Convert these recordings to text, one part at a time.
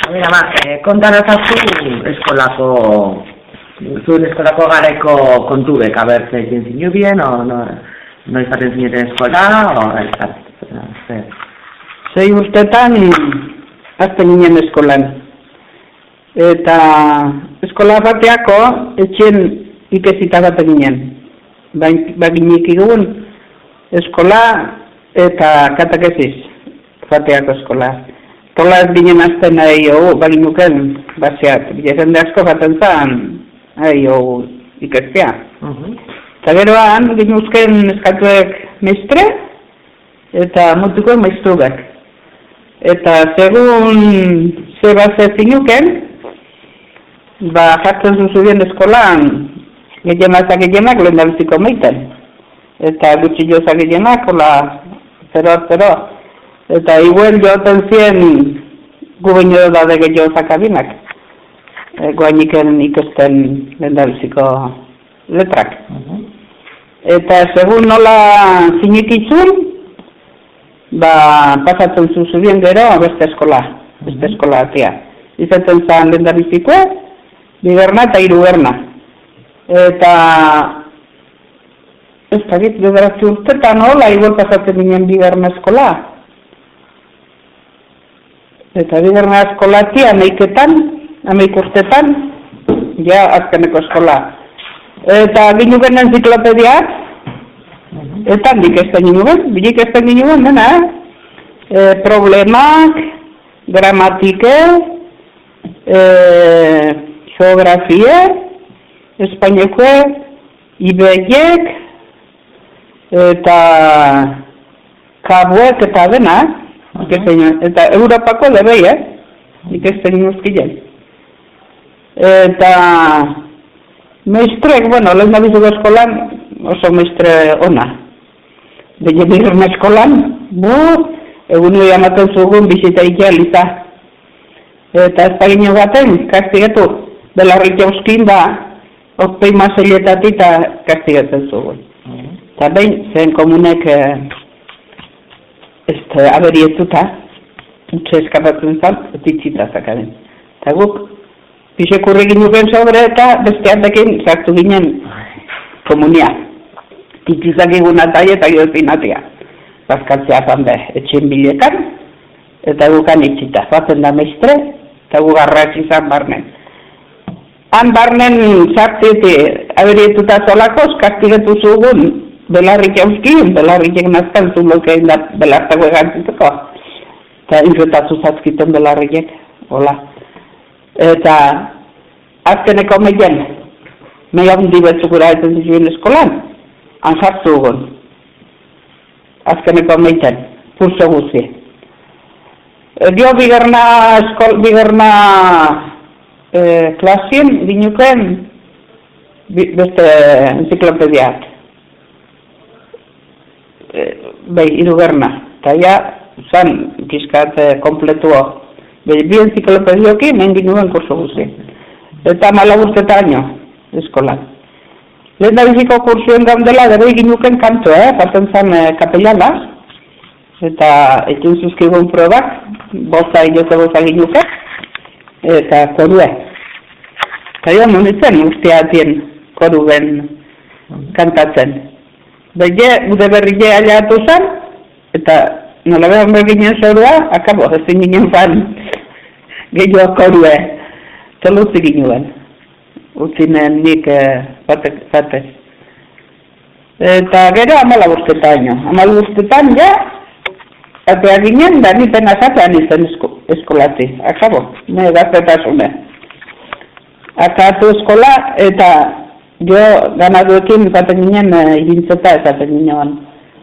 Mira, kontarazazu zuen eskolako garaiko kontubek, zer egin zinu bien, no izaten zineten eskola, Sei urtetan azten ginen eskolan. Eta eskola bateako etxen ikesita baten ginen. Baginik igun eskola eta katekesis bateako eskola. Tola ez ginen azten baginuken baseat. Jende asko baten zan ikestea. Eta geroan ginuzken eskatuek meistre eta mutuko maiztugak. Eta segun ze base zinuken, jartzen zuzubien eskolan gehienak lehendabiziko meiten. Eta gutxi jozak gehienak, zero. Eta igual joten zien gubeño daude gehiago zakabinak. Guainiken ikesten lehendabiziko letrak. Eta segun nola zinikitzun, pasatzen zuzubien gero beste eskola atia. Izaten zan lehendabizikoa, bigarna eta hirugarna. Eta ez dakit, bederatzi urtetan hola, igual pasatzen ginen bigarna eskola. Eta bigarna eskola atia, ameik urtetan, ja azkeneko eskola. Eta ginuben enziklopediak, eta handik esten ginen, dena, problemak, gramatike, geografie, espaineko, ibeiek, eta kabuek eta dena, eta Europako lebei, ikesten ginen. Eta meistrek, lehen nabizuko eskolan, oso meistre ona. Behin eskolan, egun hori amaten zugun bizita ikializa. Eta ez pagino baten, kastigatu, belarrik jauzkin okpei mazeletatik kastigatzen zugun. Eta behin, zen komunek aberietuta, utxe eskapatzen zan, etitxita zakaden. Eta guk, pixekurri ginuken sobre eta besteatekin sartu ginen komunia. Titizak egunatai eta geopinatia. Bazkatzea zande etxen bilekan, eta gukan itxita. Batzen da meistre, eta gugarrak izan barnen. Han barnen sartzeti aberietuta zolakos, kastigetu zugun belarrik jauzkin, belarrik egin zulokein da belartako egantziteko. Eta infretatu zatzkiten belarriek, hola. Eta azkeneko meien, meia hundi betzukura ezen zizuen eskolan, han sartu egon. Azkeneko meiten, pulso guzi. Dio bigarna klasien, ginuken beste enziklopediak. Hirugarna. Eta ja, zan, kiskat kompletuo. Bi enziklopedioki, nahin ginuen kurso guzi. Eta 4 urtetaino, eskolan. Lehen da biziko kursuen gaundela, gero ginuken kanto, paten zan kapelana. Eta ekin zuzkigun probak, boza ginuke, eta korue. Eta jo, monitzen, usteatien koruben kantatzen. Bege, gude berrile aliatu zan, eta nola behar beginen zorua, akabo, ezin ginen fan gehiago korue. Tolo utzi ginuen. Utzinen nik batez. Eta gero 14 urtetaino. 14 urtetan ja, atea ginen, da nipen azatean izan eskolati. Akabo, ne gaztetasune. Akatu eskola, eta jo ganaduekin izaten ginen irintzeta ezaten ginen.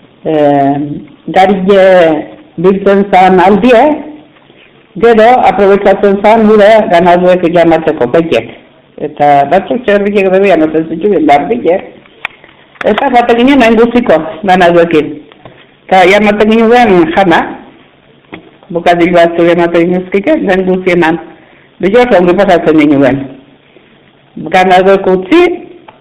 Garile biltzen zan aldie, gero aprobetsatzen zan gure ganaduek jamateko betiek. Eta batzuk txerriek bebian oten zituen barbiek. Eta zaten ginen nahin guziko ganaduekin. Eta jamaten ginen jana, bukadil batzu jamaten ginezkike, nahin guzienan. Bizioak ongi pasatzen ginen. Ganaduek utzi,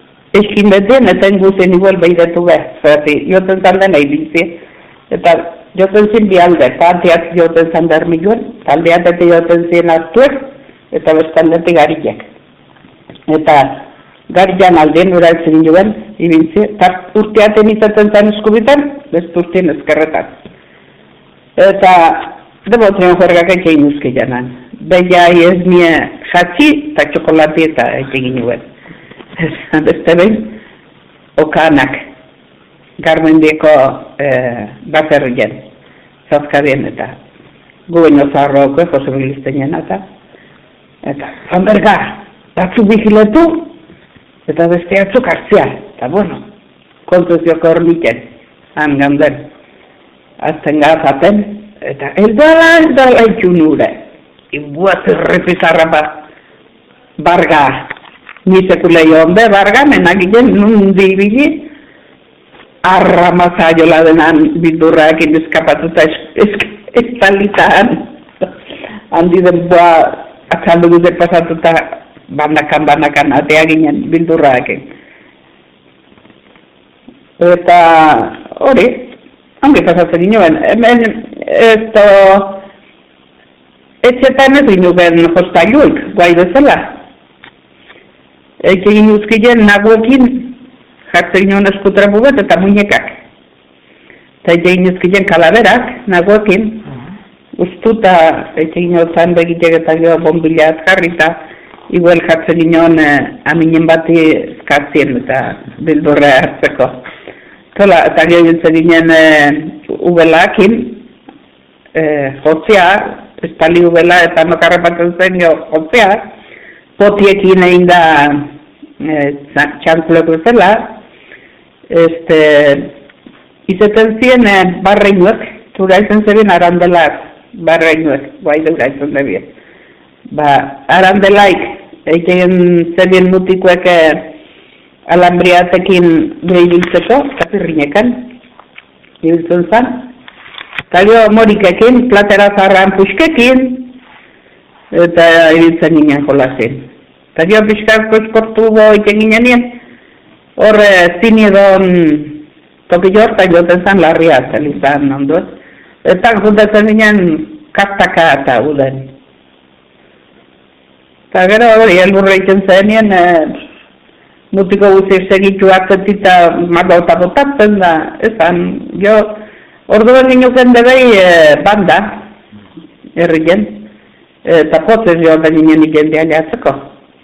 eskin betien, eta guzien igual behidetu behar. Zerati, joten zalden nahi dintzi. Eta joten zin bi alde, aldeak joten zan Bermiluen, aldeatetik joten zin Artuek, eta bestaldetik Garilek. Eta Garilan aldien uraltzen joan, ibintzi, eta urteaten izaten zan eskubitan, best urtien ezkerretan. Eta debotzen juergak egin uzki janan. Beia ez mie jatzi eta txokolati eta egin nuen. Beste behin, okanak, Garmendieko baserrien, zazkarien eta gubeno zaharroak, posibilisten jena eta zanberga, batzuk bigiletu, eta beste atzuk hartzea, eta bueno, kontuzioko hor niken, han ganden, azten gazaten, eta eldala itxunure, ibuaz errepizarra barga, nisekule joan be, barga, menagien nundi ibili, arramaza jola denan bildurrak indizkapatuta estalitan, handi denboa atzaldu guze pasatuta bandakan atea ginen bildurrak. Eta hori, ongi pasatzen ginen, hemen etxetan ez ginen hostailuik, guai bezala. Egin uzkien naguekin jartzen ginen eskutrapu bat eta muñekak. Eta egin uzkien kalaberak naguekin, ustuta egin zan begitek eta jo bombilat jarrita, igual jartzen ginen aminen bati eskatzien eta bildurra hartzeko. Eta gero ginen ubelakin, jotzea, estali ubela eta nokarrepatzen zen jo jotzea, potiekin egin da txankuleko zela, izeten ziren barreinuek, tura izan zebien arandelak barreinuek, guai deura izan zebien. Arandelaik, egin zebien mutikuek alambriatekin gehibiltzeko, kapirrinekan, ibiltzen zan. Talio morikekin, platera zarran puxkekin, eta ibiltzen ginen jolazin. Eta jo pixkako esportu egin ginen, hor zinidon toki jorta joten zan larria zelizan onduen. Eta juntatzen ginen kartaka eta uden. Eta gero hori, elburra iten zenien, mutiko guziek segitu hartzetik eta magauta botatzen da, ezan, jo, orduan ginuken debei banda, herrien, eta potzez jo da ginen ikendea jatzeko.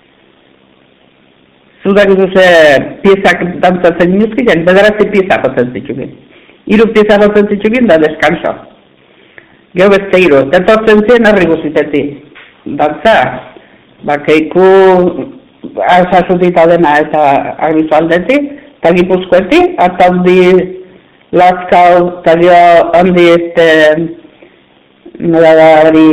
Zudak duze piezak dantzatzen inuzkitzen, bederazi pieza botzen zitxukin. Iru pieza botzen zitxukin da deskanso. Geo beste iru, etortzen zien herri guziteti. Dantza, bakeiku asasutita dena eta abizualdeti, eta gipuzkoeti, eta handi Lazkau, eta dio handi nola da hori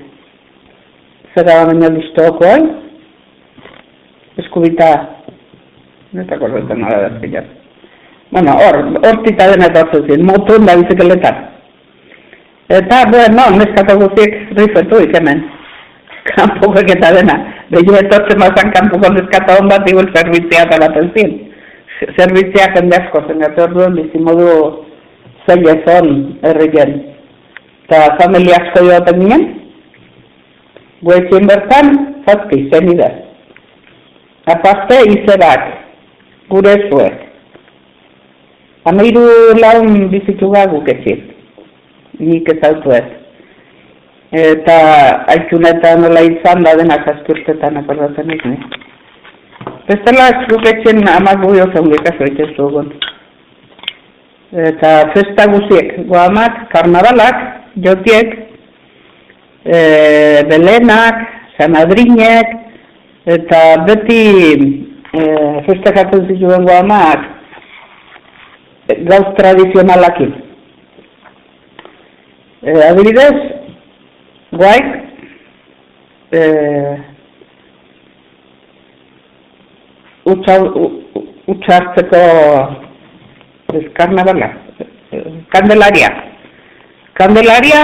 zera baino listokoan, eskubita, no te acuerdo de nada de aquellas. Bueno, hortita dena etortzen ziren, motun da bizikletan. Eta, bueno, neskata guziek rifetu ikemen. Kanpukek eta dena. Behi etortzen mazan kanpuko neskata hon bat igual servitzia talaten ziren. Servitzia jende asko zen orduan bizimodu zeilezon herrien. Eta familia asko joaten ginen. Guetxien bertan, zazpi, zenide. Apazte izerak, gure zuek. Amairu laun bizituga guketxit, nik ezautu ez. Eta altxunetan nola izan da denak azkurtetan akordatzen ez, ne? Bestela guketxen amak guio zeungik azoitez dugun. Eta festa guziek, goamak, karnavalak, jotiek, belenak, sanadrinek, eta beti festekatzen zituen goamak gauz tradizionalakin. Adibidez, guaik, utxartzeko karnavala, Kandelaria. Kandelaria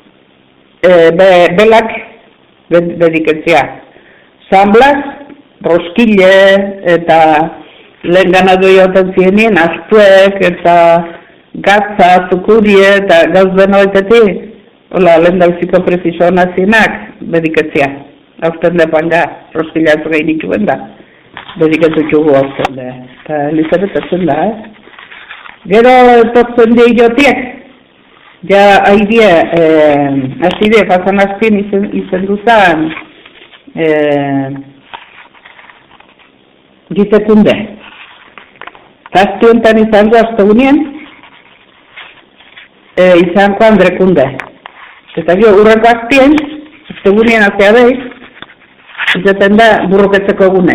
belak dediketzea. San Blas, Roskile eta lehen ganadu joten zienien, Aztuek eta gatza, zukurie eta gauz benoetetik, hola, lehen dauziko preciso nazinak, bediketzia. Hauzten da panga, roskilaz gehinik da. Bediketu txugu hauzten da. Eta Elizabetatzen da, Gero etortzen di jotiek, ja haidie, azide, pasan azpien izen duzan, gizekunde. Aztuentan izan du aztegunien, izanko Andrekunde. Eta jo, urrenko azpien, aztegunien azea behiz, izaten da burruketzeko egune.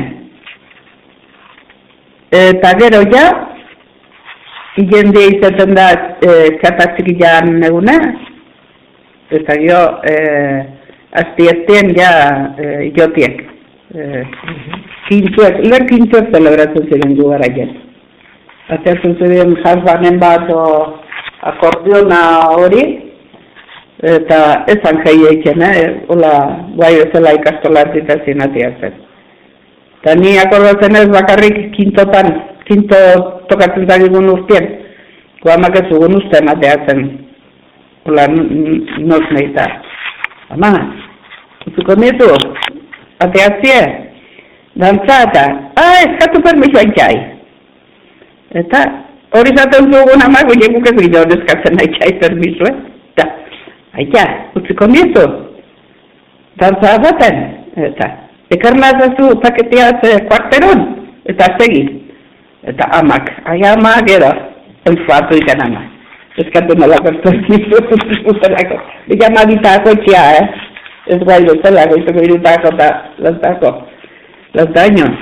Eta gero ja, jende izaten da txatatzik jan egune, eta jo, azpieztien ja jotiek. Kintzuek, lehen kintzuek celebratzen ziren gu garaien. Ateatzen ziren jazbanen bat akordiona hori, eta ezan jai eiken, hola, guai bezala ikastolat eta zinatiatzen. Eta ni akordatzen ez bakarrik kinto tokatzen zagigun urtien, guamak ez ugun uste emateatzen, hola, nos nahita. Ama, uzuko nitu, ateatzie, dantzata, eskatu permisoa itxai. Eta hori zaten zugun amak, guk ez gino eskatzen aitxai permisoa. Eta, aitxa, utziko nitu, dantza baten, eta, ekarnazazu paketeaz kuarteron, eta segi. Eta amak, amak edo, enfatu ikan amak. Eskatu nola permiso, uzelako. Ika amaditako txia, ez guai duzelako, izako irutako eta las daños.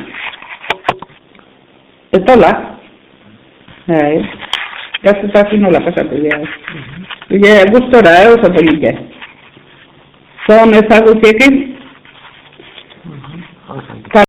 Eta hola, gaztetazi nola pasatu dira. Gustora, oso pelike. Son ezagutiekin,